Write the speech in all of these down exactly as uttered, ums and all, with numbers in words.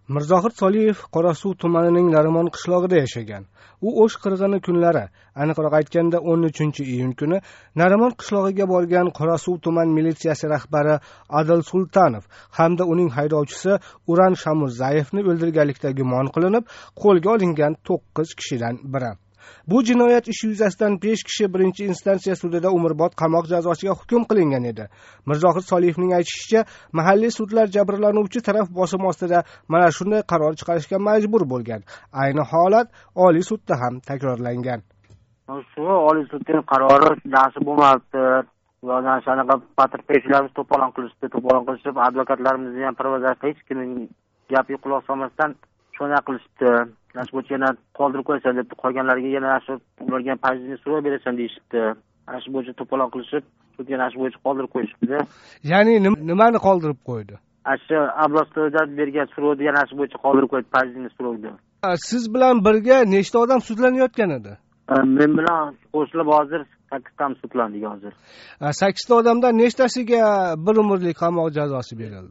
Mirzohid Soliyev Qorasuv tumanining Narimon qishlog'ida yashagan. U O'sh qirg'ini kunlari, aniqroq aytganda o'n uchinchi iyun kuni Narimon qishlog'iga borgan Qorasuv tuman militsiyasi rahbari Adil Sultanov hamda uning haydovchisi Uran Shamurzayevni o'ldirganlikda gumon qilinib, qo'lga olingan to'qqiz kishidan biri. Bu jinoyat ishi yuzasidan besh kishi birinchi instansiya sudida umrbod qamoq jazosiga hukm qilingan edi. Mirzohid Soliyevning aytishicha, mahalliy sudlar jabrlanuvchi taraf bosim ostida mana shunday qaror chiqarishga majbur bo'lgan. Ayni holat Oliy sudda ham takrorlangan. Shu Oliy sudning qarori nasib bo'lmabdi. Ulardan shanaqa patrpeshlarimiz to'polon qilishdi, to'polon qilishib, advokatlarimizni ham provozatsiya hech kimning gapiga quloq solmasdan shunday qilishdi. Nash bo'chana qoldirib qo'yasan deb, qolganlarga yana shu ularga pajni so'rab berasan deyishdi. Nash bo'cha to'polon qilishib, sudga nash bo'cha qoldirib qo'yishdi. Ya'ni nimani qoldirib qo'ydi? Asha Ablostoda bergan so'rovni yana nash bo'cha qoldirib qo'ydi, pajni so'rovdi. Siz bilan birga nechta odam sudlanayotgan edi? Men bilan qo'shilib hozir sakkizta sudlandik hozir. sakkizta odamdan nechtasiga bir umrlik qamoq jazosi berildi?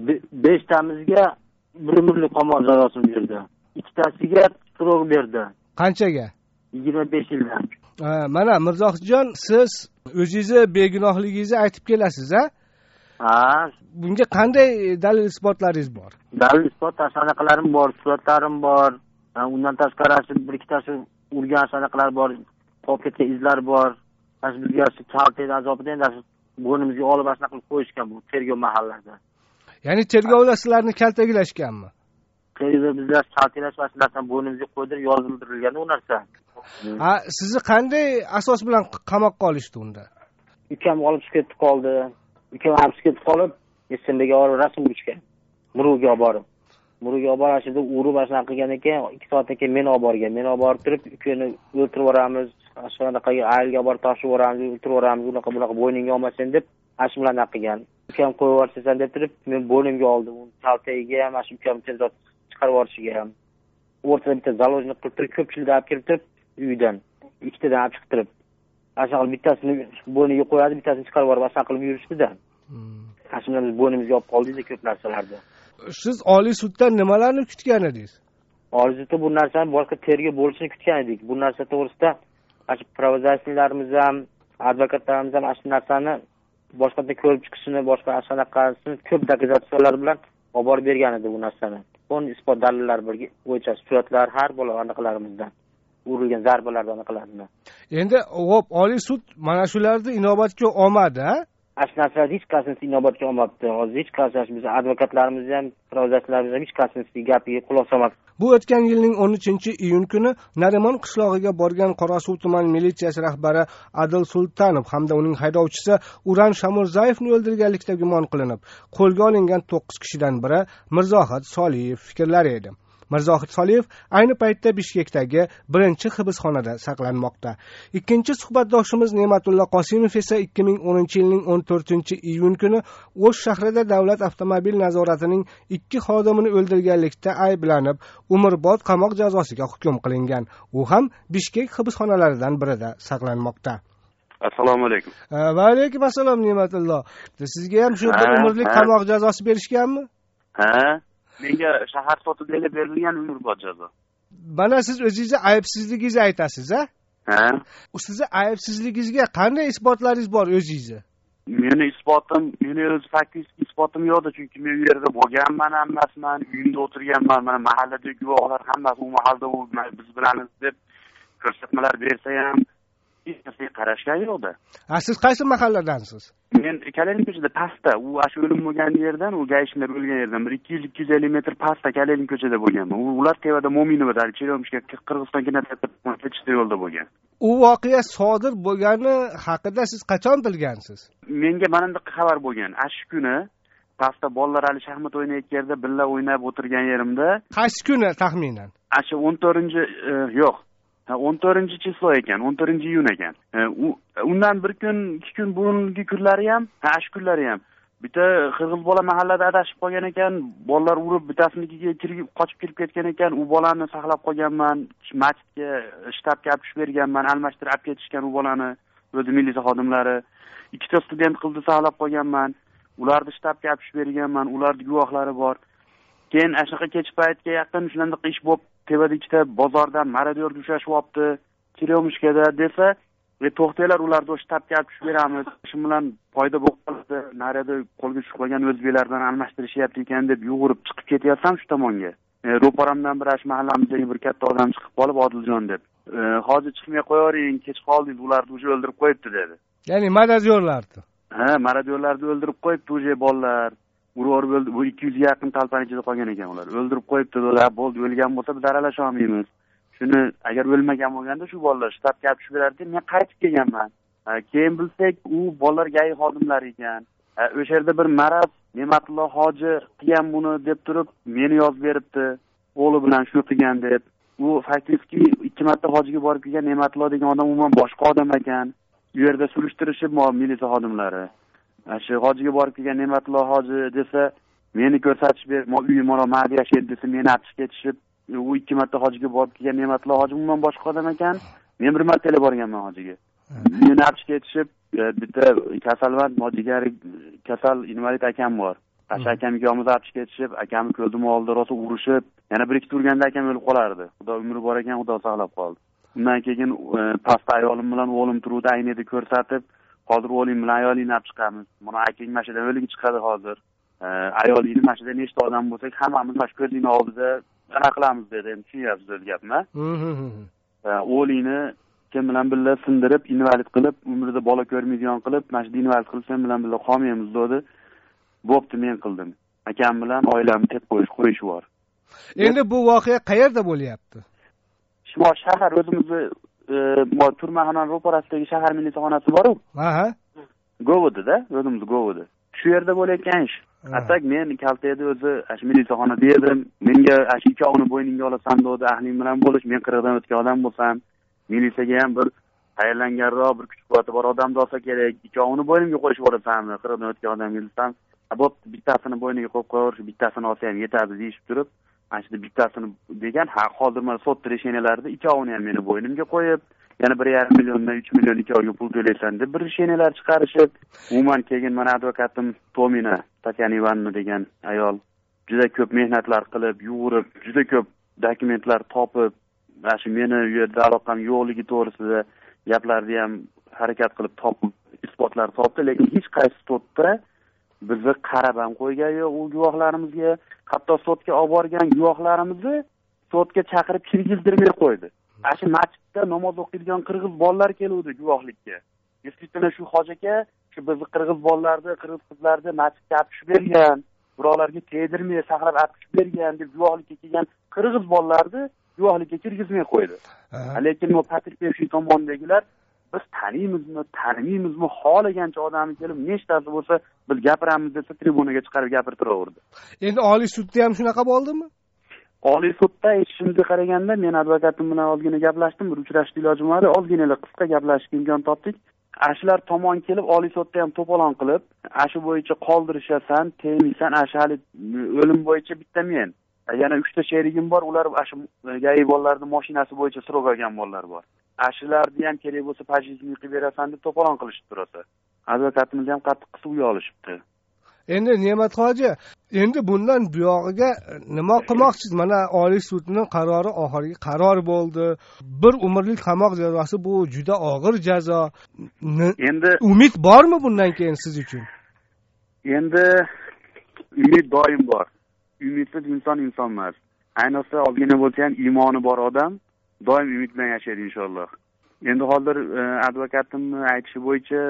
beshtamizga bir umrlik qamoq jazosi berdi. Ikkitasiga so'rov berdi. Qanchaga? yigirma besh yildan. Mana Mirzohidjon, siz o'zingizni begunohligingizni aytib kelasiz, a? Ha. Bunga qanday dalil isbotlaringiz bor? Dalil isbot sanaqalarim bor, suratlarim bor. Undan tashqari bir ikkitasi urgan sanaqalar bor, qolib ketgan izlar bor. Mana bizga kaltaydi azobida endi bo'ynimizga olib asna qilib qo'yishgan bu tergov mahallarida. Ya'ni tergovlar sizlarni kaltaklashganmi? Tergov bizlar kaltalash vasilasini bo'ynimizga qo'ydirib yozildirilgan u narsa. Ha, sizni qanday asos bilan qamoqqa olishdi unda? Ukam olib chiqib ketib qoldi. Ukam olib chiqib ketib qolib, Esenbega borib rasm urishgan. Muruga borib. Muruga borishida urib ashna qilgan ekan, ikki soatdan keyin meni olib borgan. Meni olib borib turib, ukani o'ltirib yuboramiz, ashunaqaga aylga borib tashib yuboramiz, o'ltirib yuboramiz, unaqa bunaqa bo'yningga olmasin deb ash bilan qilgan. Ukam qo'yib yuborsan deb turib, men bo'ynimga oldim. Uni kaltagiga ham, ash ukam tezroq chiqarib yuborishiga ham. O'rtada bitta zaложник qilib turib, ko'pchilikni olib kelib turib, uydan ikkitadan olib chiqib turib, ashaqal bittasini bo'yniga qo'yadi, bittasini chiqarib yuborib ashaq qilib yurishdi-da. Ashundan biz bo'ynimizga olib qoldik ko'p narsalarni. Siz Oliy suddan nimalarni kutgan edingiz? Oliy sudda bu narsani boshqa tergov bo'lishini kutgan edik. Bu narsa to'g'risida ash provozatsiyalarimiz ham, advokatlarimiz ham ash narsani boshqadan ko'rib chiqishini, boshqa ashanaqasini ko'p dokazatsiyalar bilan olib borib bergan edi bu narsani. Buni isbot dalillar bo'yicha suratlar har bola anaqalarimizdan urilgan zarbalardan anaqalarini. Endi hop Oliy sud mana shularni inobatga olmadi, ha? Ash narsalar hech qanchasi inobatga olmabdi. Hozir hech qanchasi biz advokatlarimiz ham, provozatsiyalarimiz ham hech qanchasi gapiga quloq solmabdi. Bu o'tgan yilning o'n uchinchi iyun kuni Narimon qishlog'iga borgan Qorasuv tuman militsiyasi rahbari Adil Sultanov hamda uning haydovchisi Uran Shamurzayevni o'ldirganlikda gumon qilinib, qo'lga olingan to'qqiz kishidan biri Mirzohid Soliyev fikrlari edi. Mirzohid Soliyev ayni paytda Bishkekdagi birinchi hibsxonada saqlanmoqda. Ikkinchi suhbatdoshimiz Ne'matullo Qosimov esa ikki ming o'ninchi yilning o'n to'rtinchi iyun kuni O'sh shahrida davlat avtomobil nazoratining ikki xodimini o'ldirganlikda ayblanib, umrbod qamoq jazosiga hukm qilingan. U ham Bishkek hibsxonalaridan birida saqlanmoqda. Assalomu alaykum. Va alaykum assalom Ne'matullo. Sizga ham shu bir umrlik qamoq jazosi berishganmi? Ha? Menga shahar sotida berilgan umrbod jazo. Mana siz o'zingizni aybsizligingizni aytasiz, a? Ha? Sizni aybsizligingizga qanday isbotlaringiz bor o'zingizni? Meni isbotim, meni o'z faktik isbotim yo'qdi, chunki men u yerda bo'lganman, hammasiman, uyimda o'tirganman, mana mahalladagi guvohlar hammasi u mahallada biz bilamiz deb ko'rsatmalar bersa ham hech narsaga qarashgan yo'qdi. Ha, siz qaysi mahalladansiz? Men Kalelin ko'chada pastda, u ash o'lim bo'lgan yerdan, u gaishlar o'lgan yerdan bir ikki yuz ikki yuz ellik metr pastda Kalelin ko'chada bo'lganman. Ular Tevada Mo'minovda, Cheromishga Qirg'iziston kinoteatrida yo'lda bo'lgan. U voqea sodir bo'lgani haqida siz qachon bilgansiz? Menga mana bunday xabar bo'lgan. Ash kuni pastda bolalar hali shaxmat o'ynayotgan yerda billa o'ynab o'tirgan yerimda. Qaysi kuni taxminan? Ash o'n to'rtinchi yo'q. o'n to'rtinchi chislo ekan, o'n to'rtinchi iyun ekan. Undan bir kun, ikki kun burungi kunlari ham, ha, shu kunlari ham bitta qirg'iz bola mahallada adashib qolgan ekan, bolalar urib bittasinikiga kirib qochib kirib ketgan ekan, u bolani saqlab qolganman, masjidga, shtabga olib tushib berganman, almashtirib olib ketishgan u bolani, o'zi militsiya xodimlari. Ikkita student qizni saqlab qolganman, ularni shtabga olib tushib berganman, ularning guvohlari bor. keyin ashaqa kech paytga yaqin shunaqa ish bo'lib tevada ikkita bozordan marodyorga uchrashyapti kiryomishkada desa, e to'xtanglar, ularni o'sha tapga olib tushib beramiz, shu bilan foyda bo'lib qoladi, narada qo'lga tushib qolgan o'zbeklar bilan almashtirishyapti ekan deb yugurib chiqib ketyapsam shu tomonga. Ro'paramdan bir ash mahallamizdagi bir katta odam chiqib qolib, Odiljon deb, hozir chiqmay qo'yaring, kech qoldingiz, ularni уже o'ldirib qo'yibdi dedi. Ya'ni marodyorlarni. Ha, marodyorlarni o'ldirib qo'yibdi, уже bolalar. Urib o'ldi, bu ikki yuz ga yaqin talpan ichida qolgan ekan ular. O'ldirib qo'yibdi, ular bo'ldi, o'lgan bo'lsa biz aralash olmaymiz. Shuni agar o'lmagan bo'lganda shu bolalar shtabga olib tushib berardi, men qaytib kelganman. Keyin bilsak, u bolalar gay xodimlar ekan. O'sha yerda bir maraz Ne'matullo hoji qilgan buni deb turib, meni yozib beribdi, o'g'li bilan shu qilgan deb. U faktiki ikki marta hojiga borib kelgan Ne'matullo degan odam umuman boshqa odam ekan. U yerda surishtirishib militsiya xodimlari. Shu hojiga borib kelgan Ne'matullo hoji desa, meni ko'rsatish ber, uyim mana mana yashaydi desa, meni olib ketishib, u ikki marta hojiga borib kelgan Ne'matullo hoji umuman boshqa odam ekan. Men bir marta borganman hojiga. Meni olib ketishib, bitta kasalmand mojigari kasal invalid akam bor. Asha akam ikkovimizni olib ketishib, akamni ko'zim oldida rosa urishib, yana bir ikki turganda akam o'lib qolardi. Xudo umri bor ekan, Xudo saqlab qoldi. Undan keyin pastda ayolim bilan o'g'lim turuvdi, aynida ko'rsatib, hozir o'g'ling bilan ayolingni olib chiqamiz. Mana akang mashidan o'ligi chiqadi hozir. Ayolingni mashida nechta odam bo'lsak, hammamiz mana shu ko'zingni oldida qanaqa qilamiz dedi. Endi tushunyapsiz o'z gapni. O'g'lingni kim bilan birga sindirib, invalid qilib, umrida bola ko'rmaydigan qilib, mana shu invalid qilib sen bilan birga qolmaymiz dedi. Bo'pti, men qildim. Akam bilan oilamni deb qo'yish qo'yish bor. Endi bu voqea qayerda bo'lyapti? Shimol shahar o'zimizni turmaxonaning ro'parasidagi shahar militsiyaxonasi bor-ku. Aha. Govida-da, o'zimiz Govida. Shu yerda bo'layotgan ish. Atak men kaltayda o'zi ash militsiyaxonada edim. Menga ash ikkovini bo'yningga olasan dedi, ahling bilan bo'lish, men qirqdan o'tgan odam bo'lsam, militsiyaga ham bir tayyorlanganroq, bir kuch-quvvati bor odam bo'lsa kerak. Ikkovini bo'ynimga qo'yishib yuborasanmi? qirqdan o'tgan odam bilsam, bo'p bittasini bo'yniga qo'yib qo'yarish, bittasini olsa ham yetadi deyishib turib, ana shu bittasini degan, ha hozir mana sot resheniyalarida ikkovini ham meni bo'ynimga qo'yib, yana bir yarim milliondan uch million ikkovga pul to'laysan deb bir resheniyalar chiqarishib, umuman keyin mana advokatim Tomina Tatyana Ivanna degan ayol juda ko'p mehnatlar qilib, yugurib, juda ko'p dokumentlar topib, mana shu meni u yerda aloqam yo'qligi to'g'risida gaplarni ham harakat qilib topib, isbotlar topdi, lekin hech qaysi sotda bizni qarab ham qo'ygan yo'q u guvohlarimizga, hatto sotga olib borgan guvohlarimizni sotga chaqirib kirgizdirmay qo'ydi. Ashi masjidda namoz o'qiydigan qirg'iz bolalar keluvdi guvohlikka. Действительно shu hoji aka shu bizni qirg'iz bolalarni, qirg'iz qizlarni masjidga olib tushib bergan, birovlarga tegdirmay saqlab olib tushib bergan deb guvohlikka kelgan qirg'iz bolalarni guvohlikka kirgizmay qo'ydi. Lekin bu Patrikov tomonidagilar biz taniymizmi, tanimaymizmi, xohlagancha odamni kelib nechtasi bo'lsa biz gapiramiz desa tribunaga chiqarib gapirtiraverdi. Endi Oliy sudda ham shunaqa bo'ldimi? Oliy sudda eshitishimga qaraganda men advokatim bilan ozgina gaplashdim, bir uchrashishni ilojim bor, ozgina qisqa gaplashishga imkon topdik. Ashlar tomon kelib Oliy sudda ham to'polon qilib, ashi bo'yicha qoldirishasan, tegmaysan, ashali o'lim bo'yicha bitta men. Yana uchta sherigim bor, ular ashi gay bolalarning mashinasi bo'yicha sirog olgan bolalar bor. Ashlarni ham kerak bo'lsa pajizmi qilib berasan deb to'polon qilishib turadi. Advokatimiz ham qattiq qisib uy olishibdi. Endi Ne'mat hoji, endi bundan buyog'iga nima qilmoqchisiz? Mana Oliy sudning qarori oxirgi qaror bo'ldi. Bir umrlik qamoq jazosi bu juda og'ir jazo. Endi umid bormi bundan keyin siz uchun? Endi umid doim bor. Umidsiz inson inson emas. Ayniqsa ozgina bo'lsa ham iymoni bor odam doim umid bilan yashaydi inshaalloh. Endi hozir advokatimning aytishi bo'yicha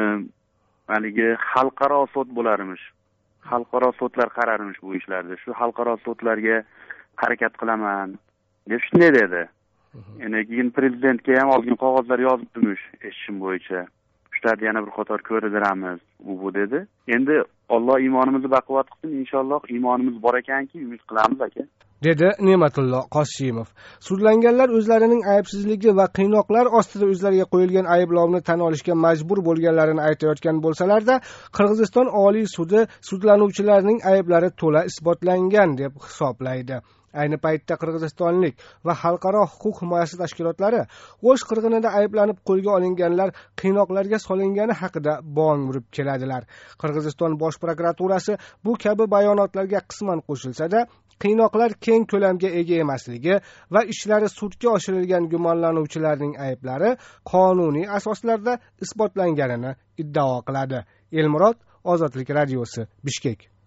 haligi xalqaro sud bo'larmish. Xalqaro sudlar qararmish bu ishlarda. Shu xalqaro sudlarga harakat qilaman deb shunday dedi. Endi keyin prezidentga ham olgan qog'ozlar yozibdimish eshitishim bo'yicha. Shularni yana bir qator ko'rdiramiz, u bu dedi. Endi Alloh iymonimizni baquvvat qilsin, inshaalloh iymonimiz bor ekanki, umid qilamiz aka. Dedi Ne'matullo Qosimov. Sudlanganlar o'zlarining aybsizligi va qiynoqlar ostida o'zlariga qo'yilgan ayblovni tan olishga majbur bo'lganlarini aytayotgan bo'lsalarda, Qirg'iziston Oliy sudi sudlanuvchilarning ayblari to'la isbotlangan deb hisoblaydi. Ayni paytda Qirg'izistonlik va xalqaro huquq himoyasi tashkilotlari O'sh qirg'inida ayblanib qo'lga olinganlar qiynoqlarga solingani haqida bong urib keladilar. Qirg'iziston bosh prokuraturasi bu kabi bayonotlarga qisman qo'shilsa-da, qiynoqlar keng ko'lamga ega emasligi va ishlari sudga oshirilgan gumonlanuvchilarning ayblari qonuniy asoslarda isbotlanganini iddao qiladi. Elmurod, Ozodlik radiosi, Bishkek.